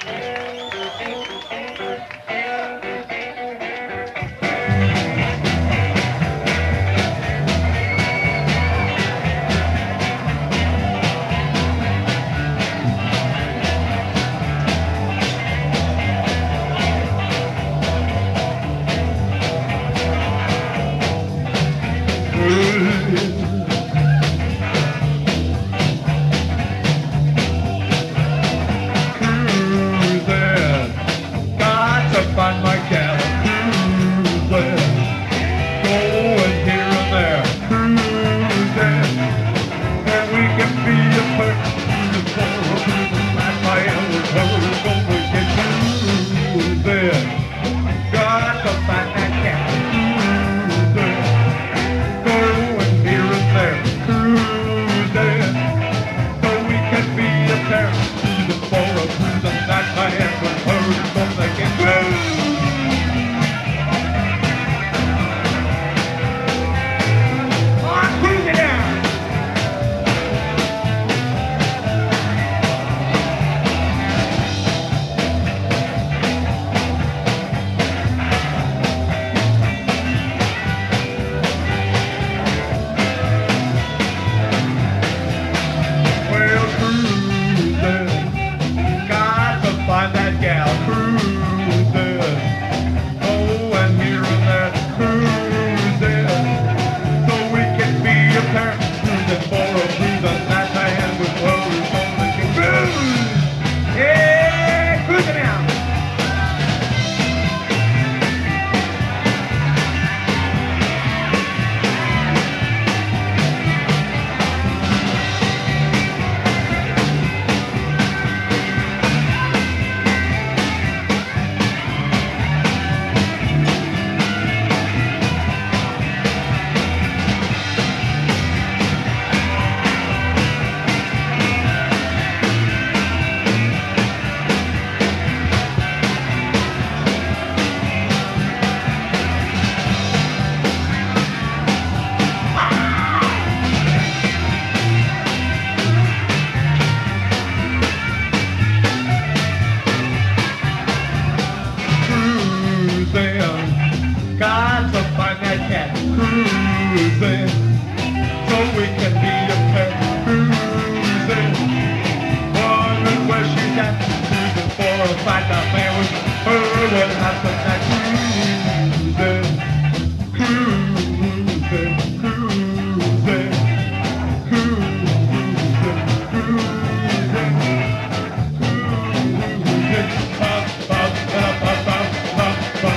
Find my gal cruising, going here and there, cruising, and we can be a person for my man with her, so we can cruising. Got to find that gal cruising, going here and there, cruising, so we can be a person for a cruising that man with her, so they can cruise. Find that gal cruising, going here and there, cruising, so we can be a pair, cruising for a cruising that man with clothes so they can cruise. Yeah, cruising out. Got to find that cat cruising, so we can be a pet cruising. Wondering where she's at, cruising for a fight. That man with her will have some that cruising, cruising, cruising, cruising, cruising, cruising, up, up, up, up, up, up, up.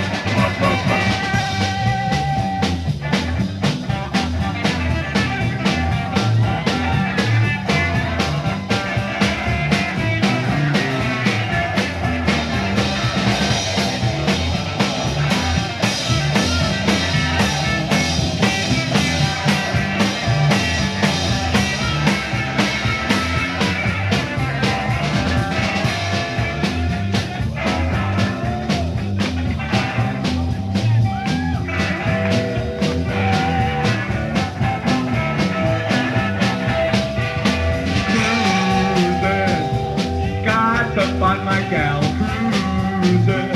To find my gal cruising.